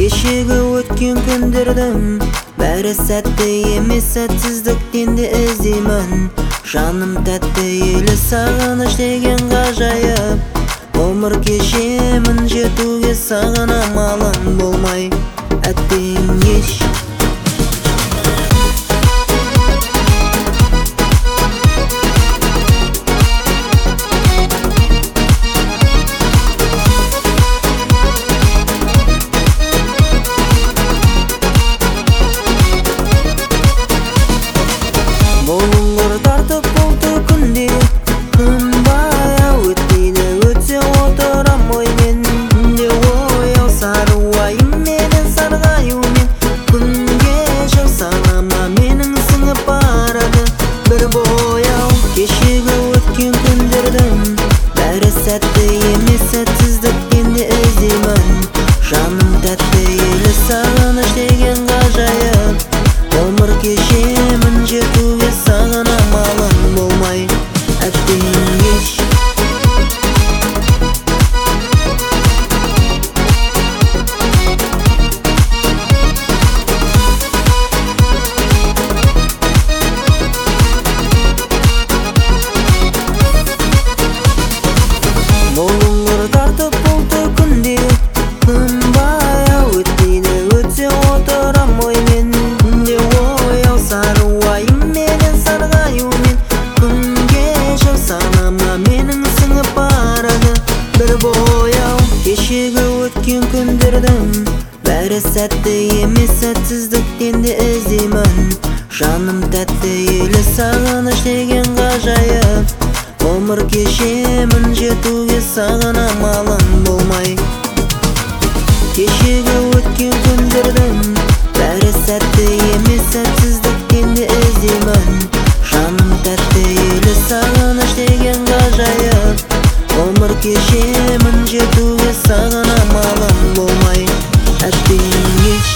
Кешегі өткен күндердің бәрі сәтті емес, сәтсіздіктен де іздеймін. Жаным тәтті елі сағыныш деген ғажайып. Ғұмыр кешемін жетуге саған, амалым болмай әттең еш. Болыңғыр тартып болды күнде, күн баяу өтпейді, өтсе отырам оймен. Күнде ояу сары уайым менен сарғаюмен, күнге жыл санама менің сіңіп барады бір бояу. Кешегі өткен күндердің бәрі сәтті емес, сәтсіздіктен де іздеймін. Жаным тәтті елі сағыныш деген ғажайып. Ғұмыр кешемін жетуге саған, амалым болмай әттең еш. Болыңғыр тартып болды күнде, күн баяу өтпейді, өтсе отырам оймен. Күнде ояу сары уайым менен сарғаюмен, күнге жыл санама менің сіңіп барады бір бояу. Кешегі өткен күндердің бәрі сәтті емес, сәтсіздіктен де іздеймін. Жаным тәтті елі сағыныш деген ғажайып. Ғұмыр кешемін жетуге саған, амалым болмай. Кешегі өткен күндердің бәрі сәтті емес, сәтсіздіктен де іздеймін. Жаным тәтті елі сағыныш деген ғажайып. Ғұмыр кешемін жетуге саған, амалым болмай әттең еш.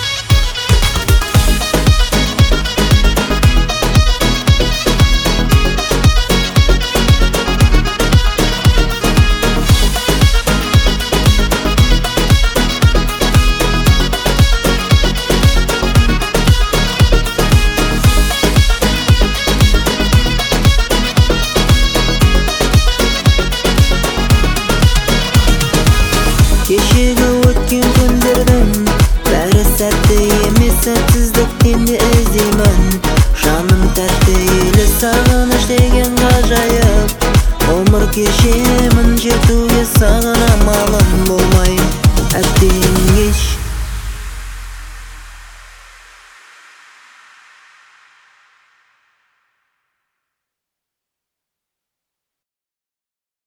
Кешегі өткен күндердің бәрі сәтті емес, сәтсіздіктен де іздеймін. Жаным тәтті елі сағыныш деген ғажайып. Ғұмыр кешемін